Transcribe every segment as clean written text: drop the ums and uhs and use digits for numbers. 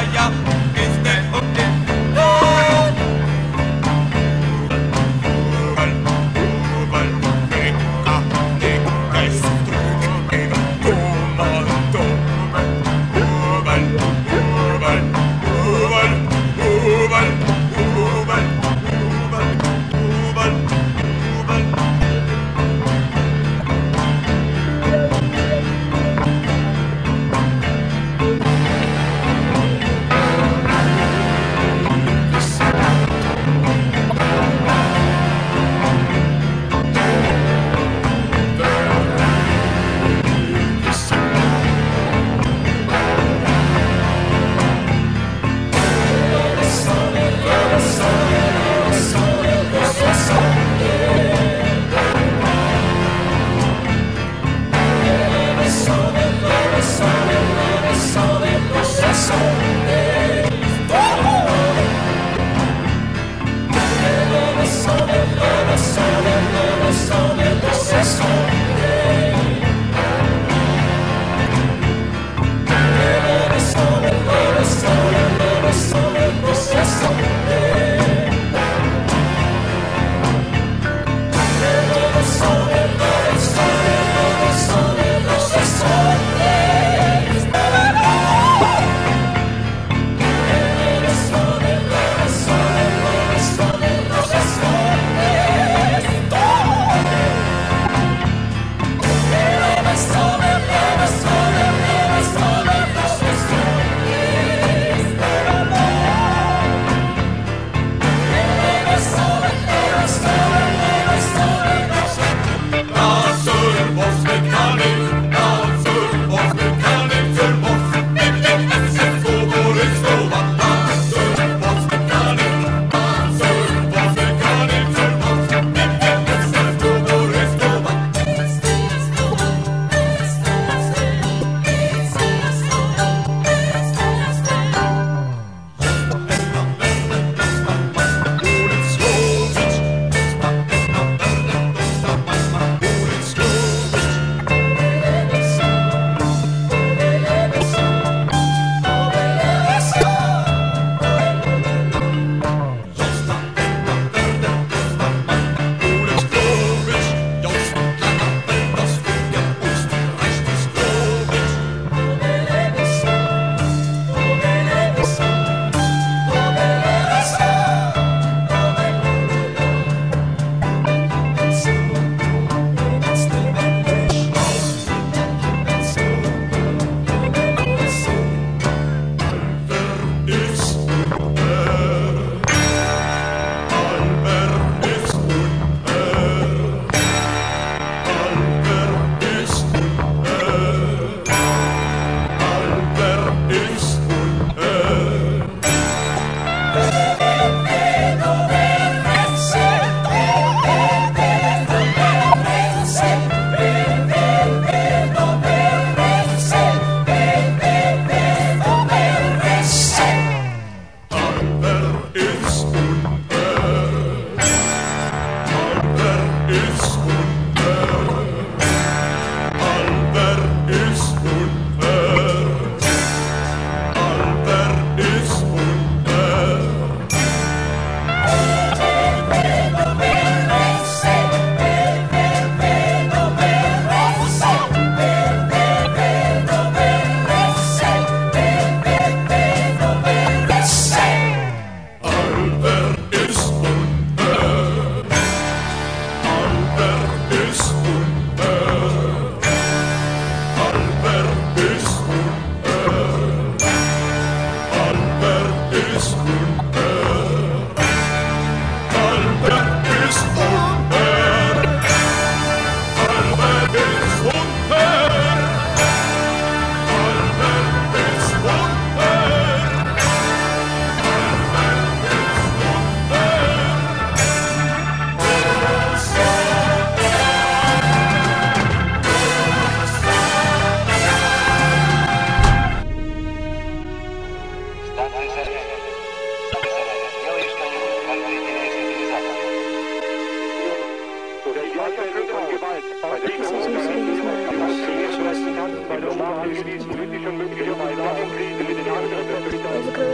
Gewalt, bei der politischen Möglichkeit, bei der Frieden mit den anderen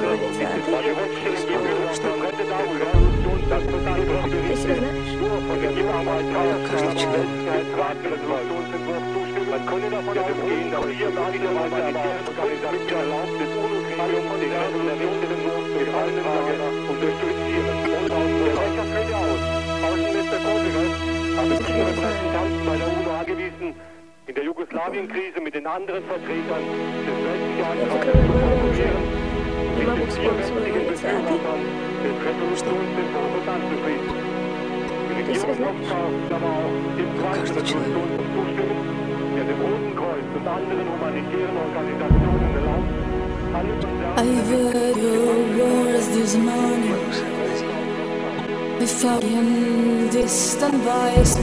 организации, что ты себя знаешь? Каждый человек. In der Jugoslawienkrise mit den anderen Vertretern des westlichen Я закрываю глаза уже. Не могу mit den вспомнить своего лица, а ты? des Resolutionsentwurfs anzutreten. Die Ты себя Regierung знаешь? Moskau aber auch dem zweiten Каждый человек. Resolutionsentwurf zustimmen, der dem Roten Kreuz und anderen humanitären Organisationen erlaubt, alle I heard your words this morning. I found in distant voice.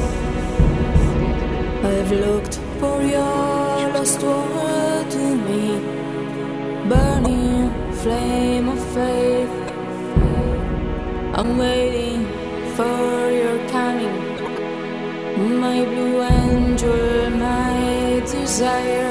I've looked for your last word to me, burning flame of faith. I'm waiting for your coming, my blue angel, my desire.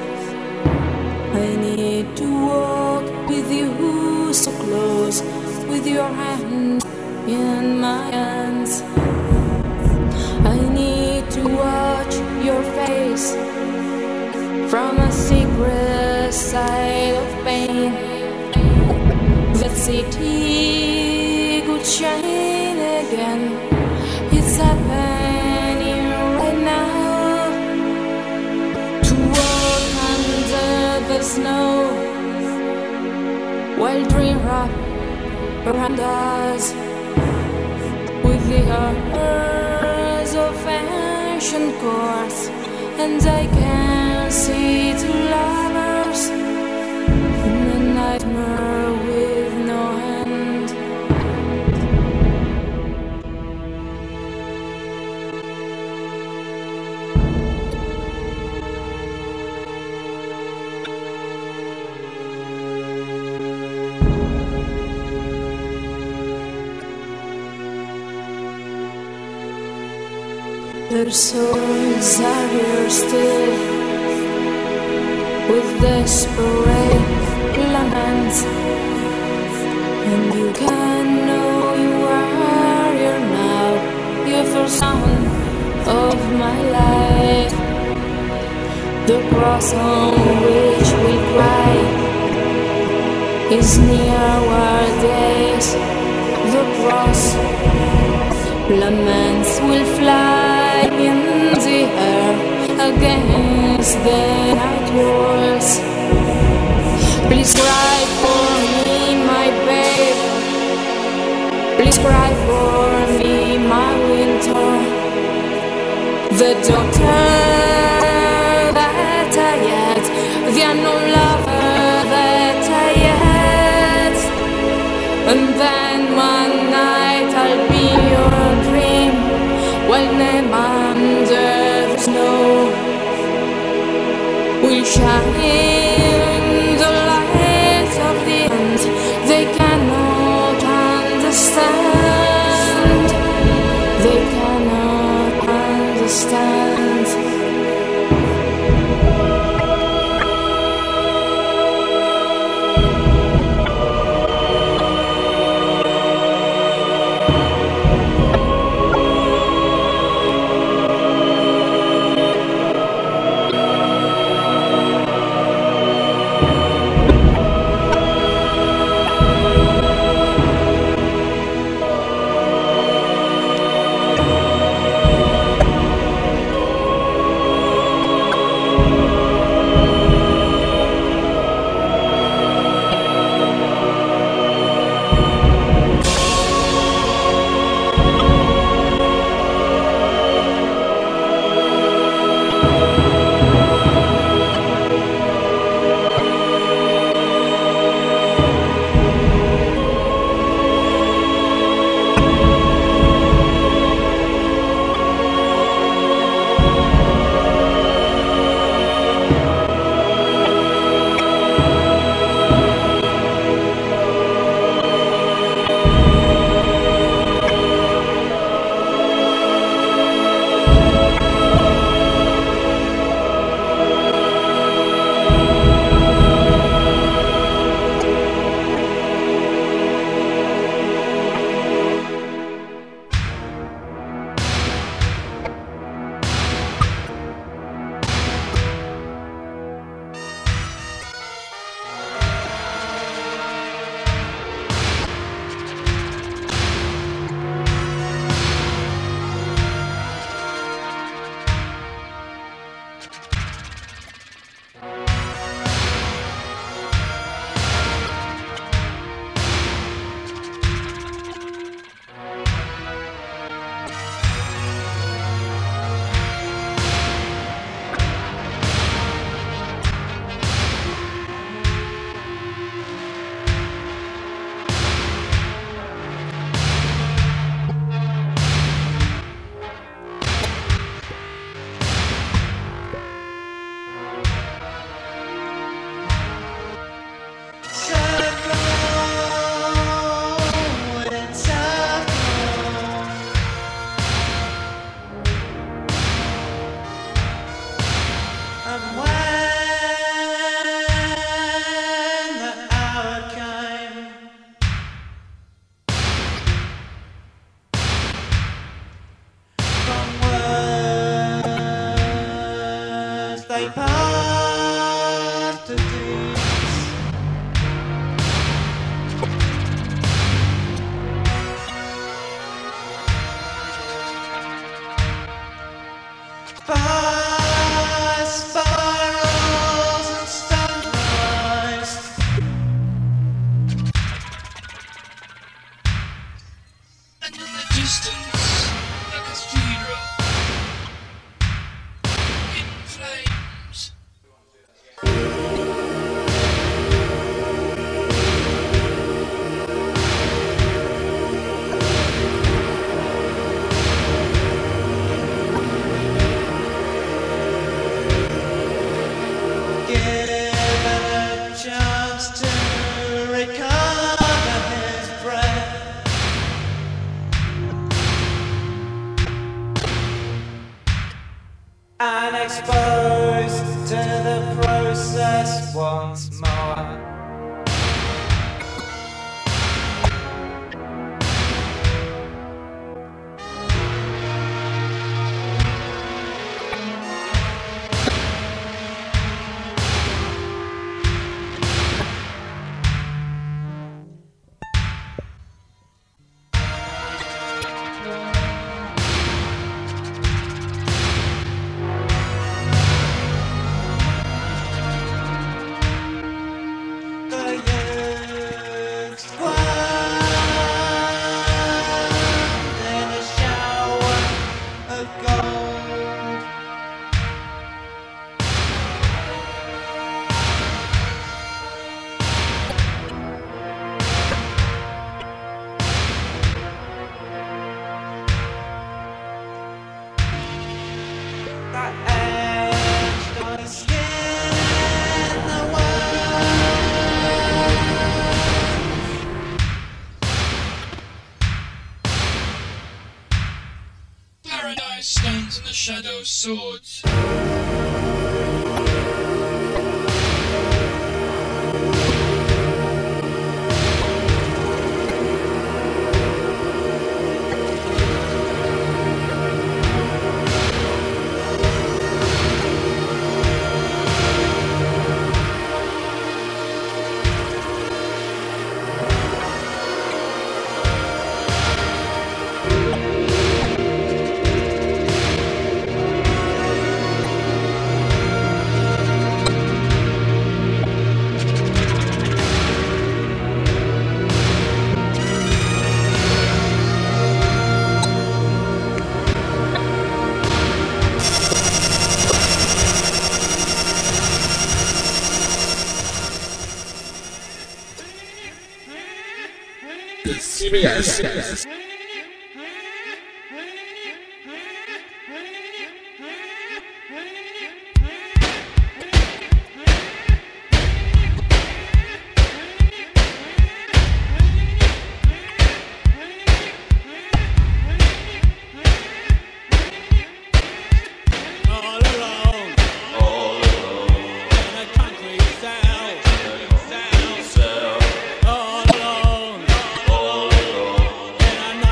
I need to walk with you so close, with your hand in my hands. I need to watch your face from a secret side of pain. That city could shine again. It's happening right now. To walk under the snow while dream wrap around us with the horrors of ancient courts, and I can see two lovers in a nightmare with no end. Their souls are here still, with desperate laments, and you can know you are here now. You're the sound of my life, the cross on which we cry is near our days. The cross, laments will fly in the air against the night walls. Please cry for me, my babe. Please cry for me, my winter. The daughter that I had, the unknown lover that I had. And then one night I'll be your dream, while them under the snow will shine the light of the end. They cannot understand. They cannot understand. once more. Paradise stands in the shadows, swords. CBS. And I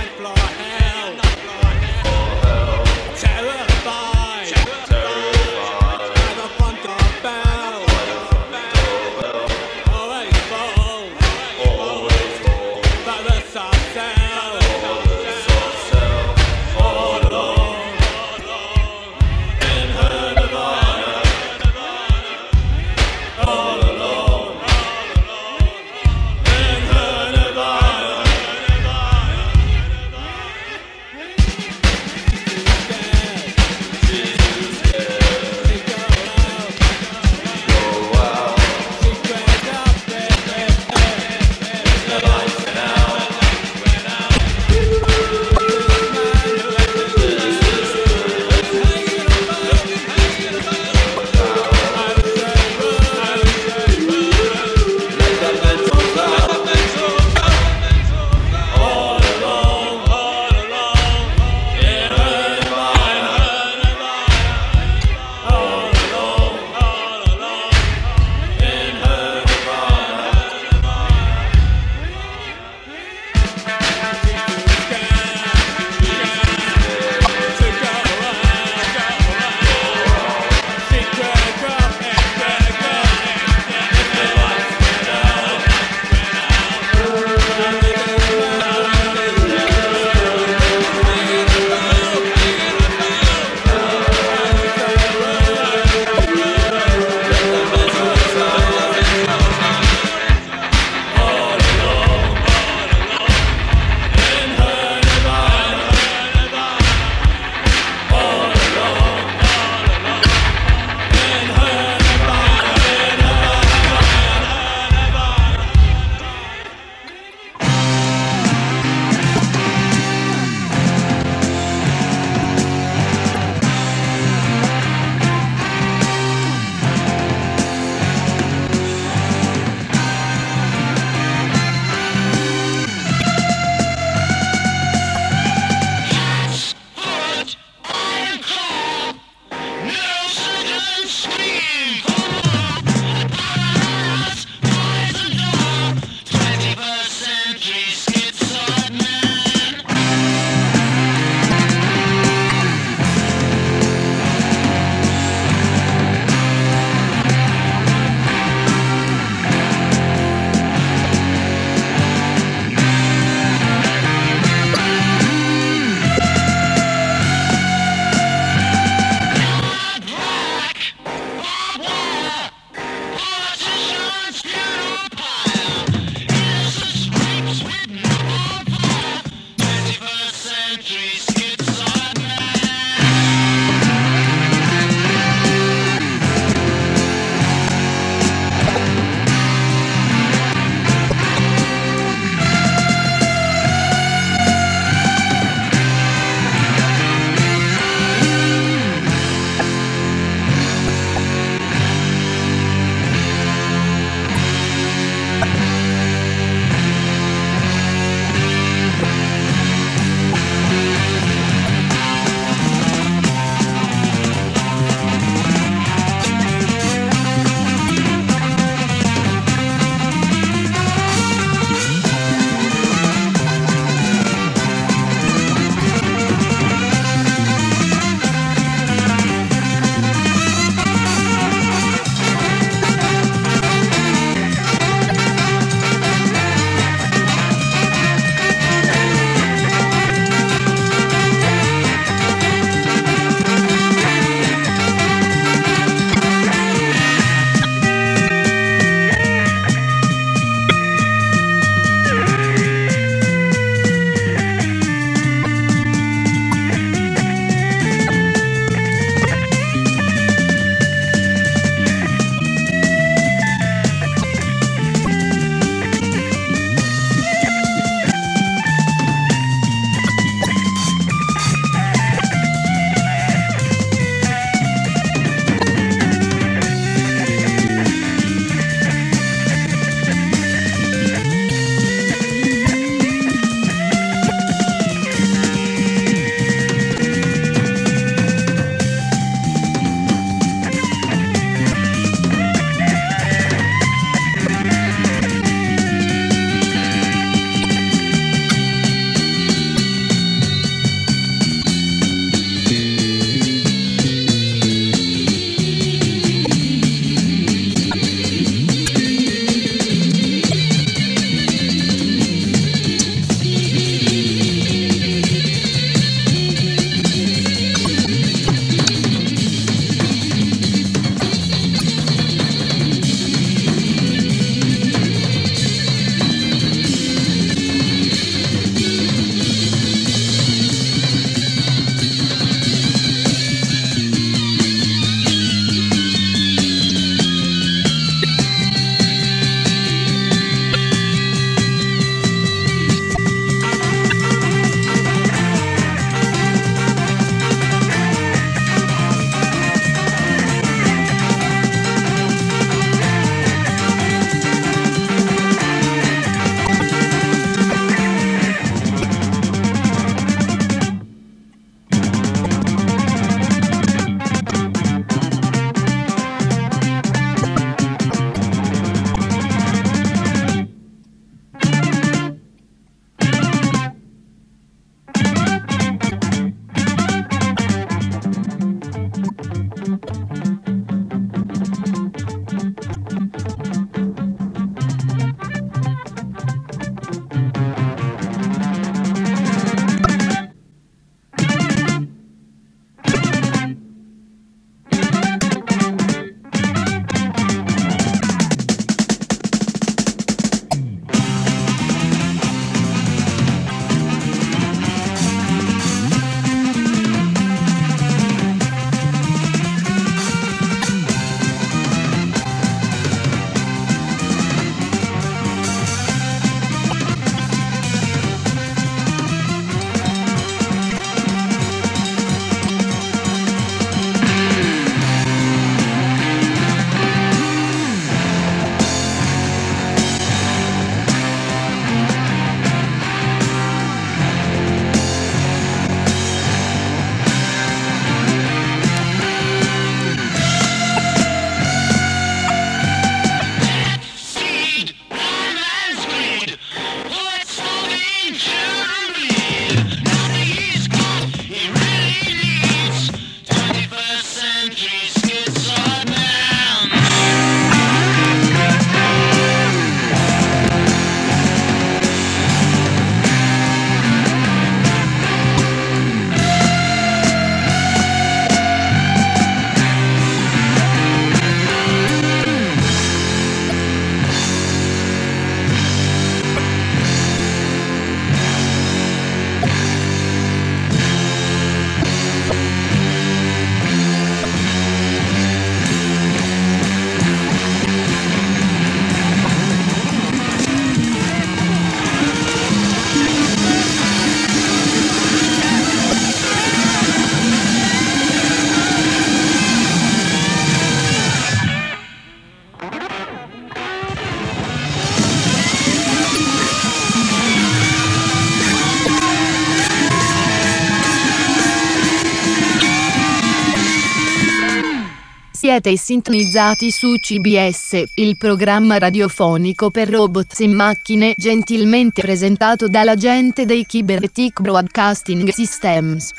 Siete sintonizzati su CBS, il programma radiofonico per robots e macchine, gentilmente presentato dalla gente dei Cybernetic Broadcasting Systems.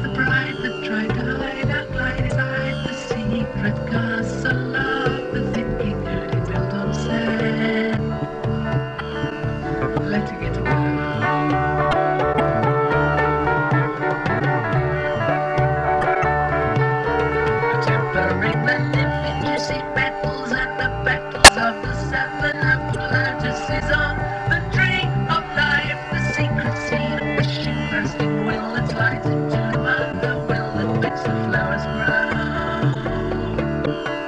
the bride that tried to hide that light inside the secret castle of the thinking dirty built on sand. Letting it go. Tempering the living juicy battles and the battles of the seven apologies on the tree of life, the secret seed of wishing, bursting will that slides into the mother will that makes the flowers grow.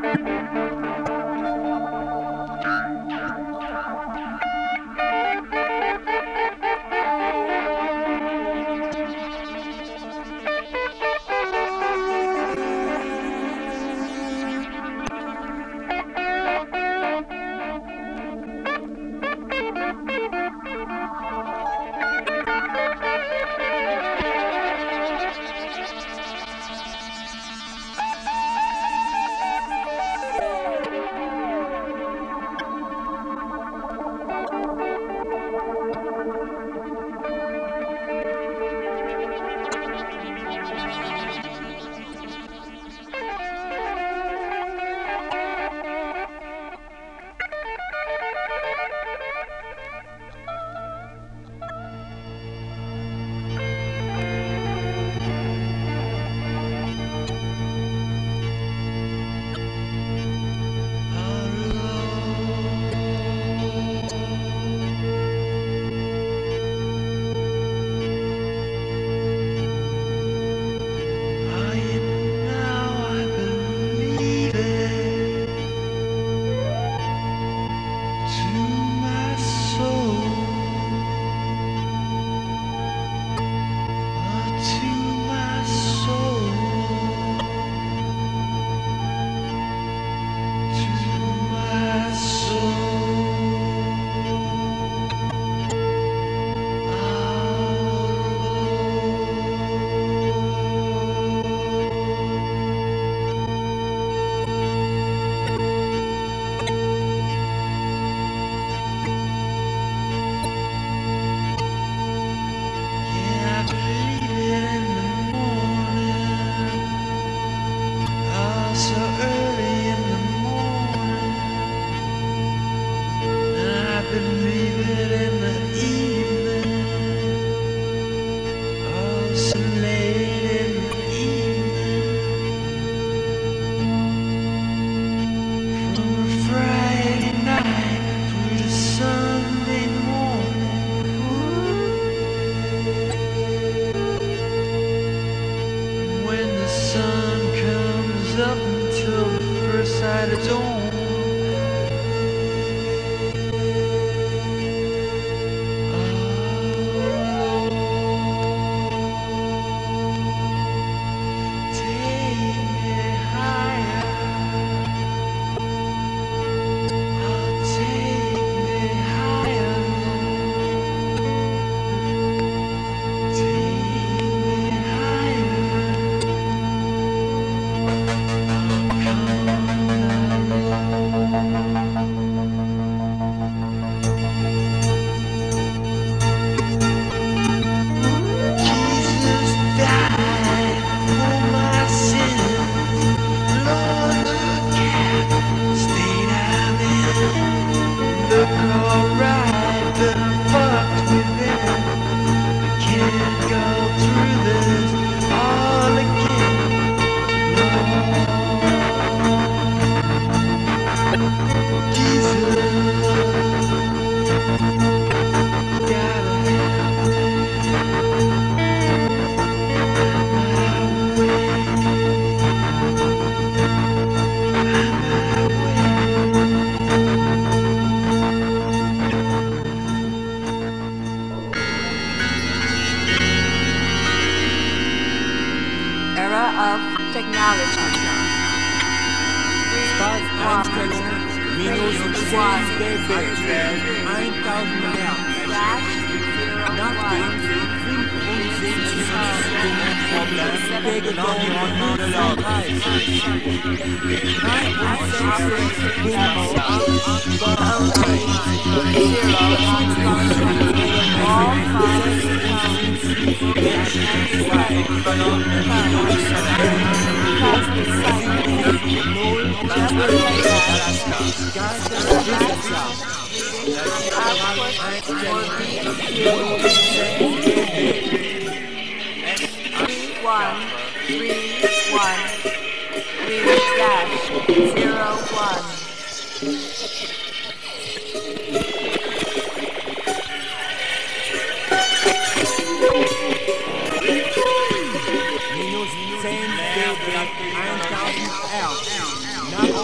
minus 10 dB 1000 Hertz.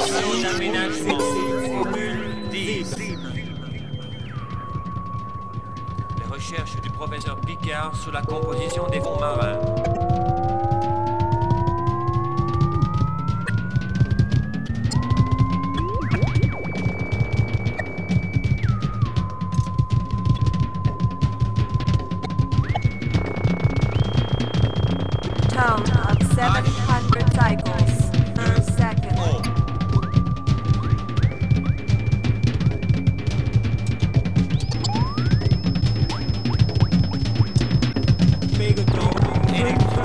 Travaux d'aménagement. Formule 10. Les recherches du professeur Picard sur la composition des fonds marins. Tone of 700 cycles per second. Mégaton électrique.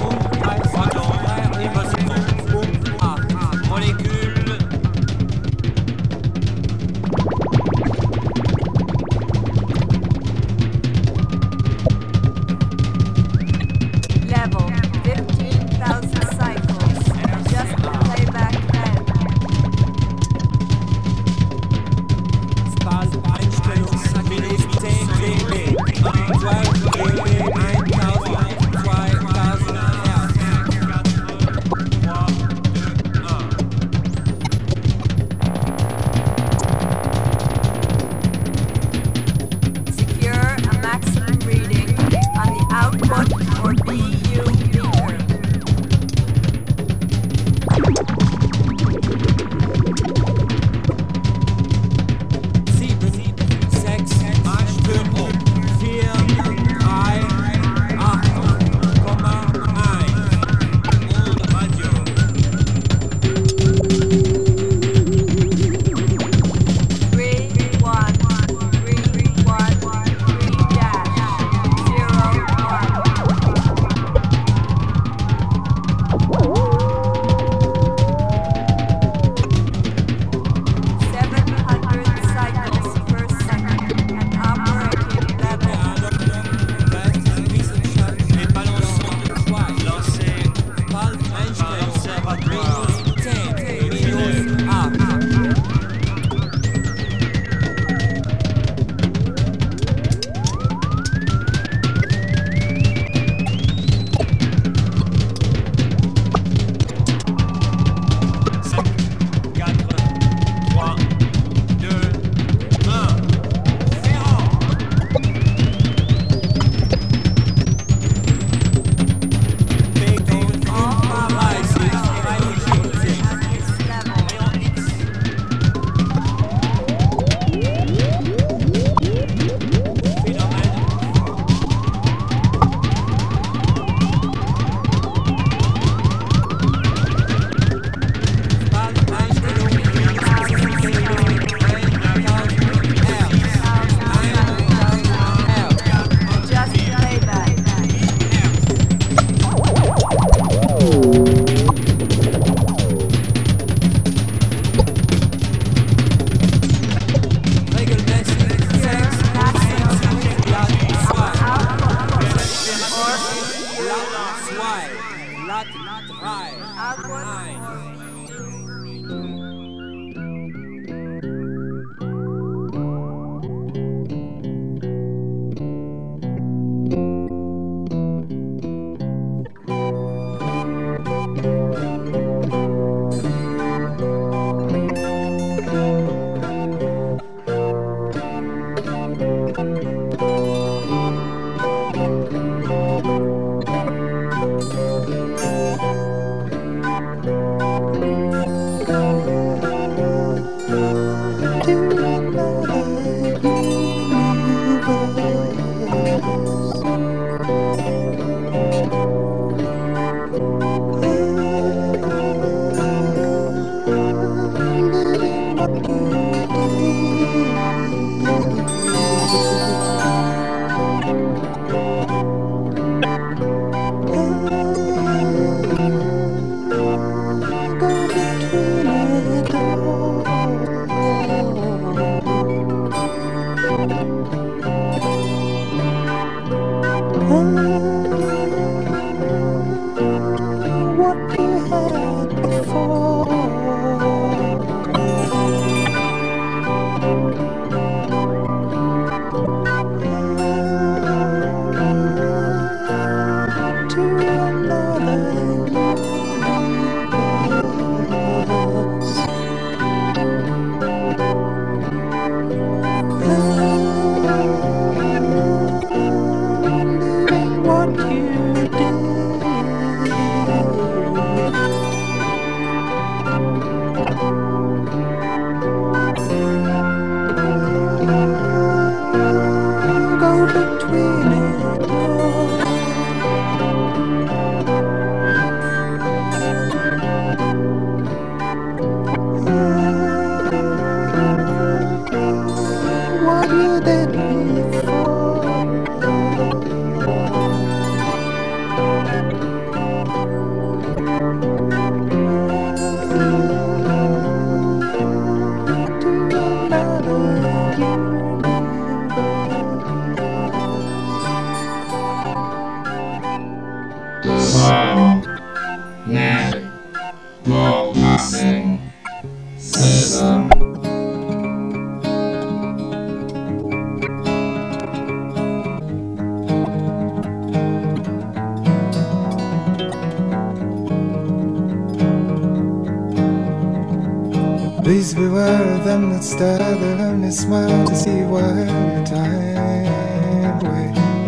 Please beware of them that stare, they'll only smile to see while your time away.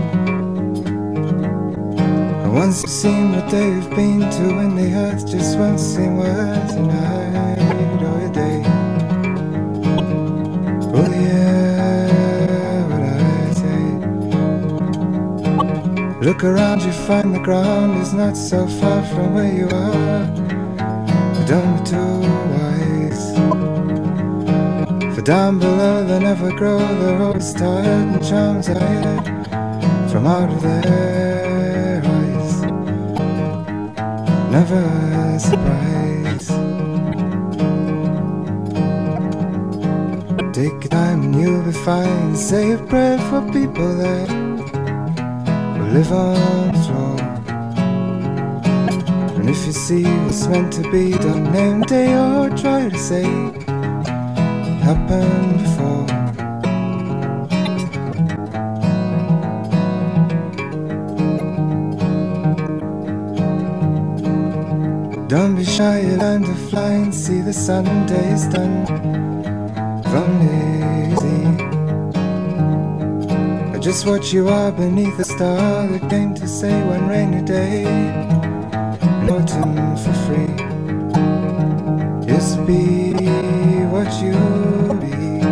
And once you've seen what they've been to, when the earth just won't seem worth a night or a day. Oh yeah, what I say. Look around, you find the ground is not so far from where you are. But don't be too wise, for down below they never grow. They're always tired and charms are hid from out of their eyes. Never a surprise. Take your time and you'll be fine. Say a prayer for people that will live on the floor. And if you see what's meant to be, don't name day or try to say it happened before. Don't be shy, you learn to fly and see the sun and day is done. If only you see just what you are beneath the star that came to say one rainy day in autumn for free. Just be what you be.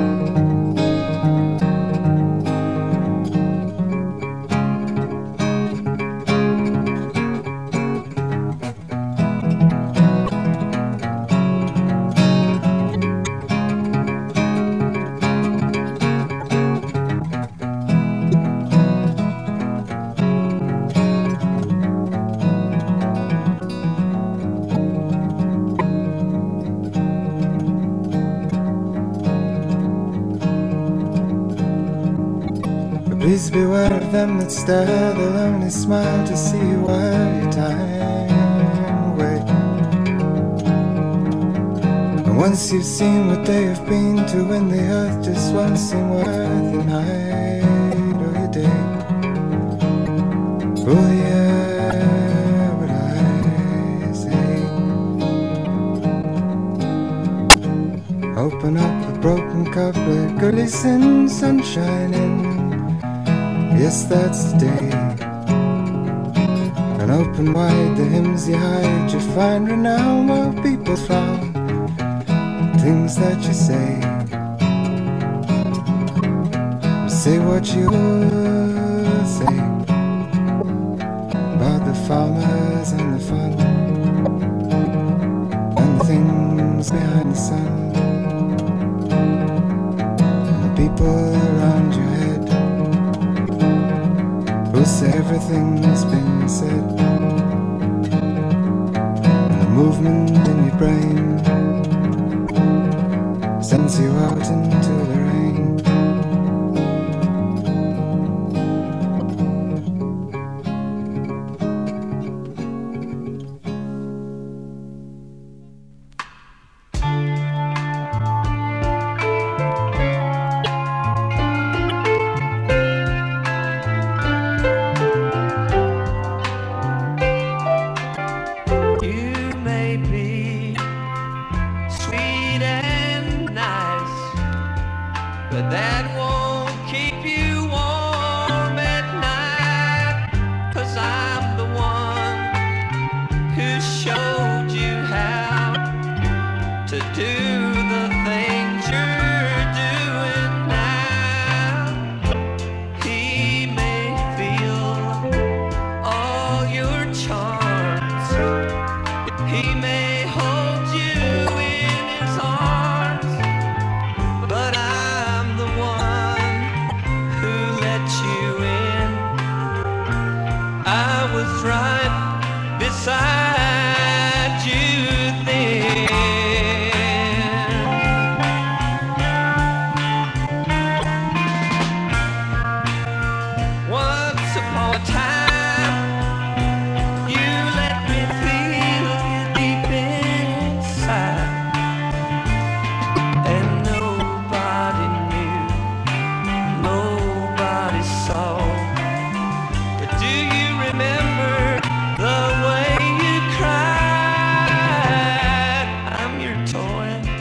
Please beware of them that stare, they'll only smile to see you while your time away. And once you've seen what they have been to, when the earth just won't seem worth a night or a day. Oh yeah, what I say. Open up a broken cup where glisten sunshine in. Yes, that's the day. And open wide the hymns you hide. You find renown while people frown. Things that you say. Say what you say about the farmers and the fun and the things behind the sun and the people around your head. Who say everything's been said, and the movement in your brain sends you out into the rain. The way you cried, I'm your toy.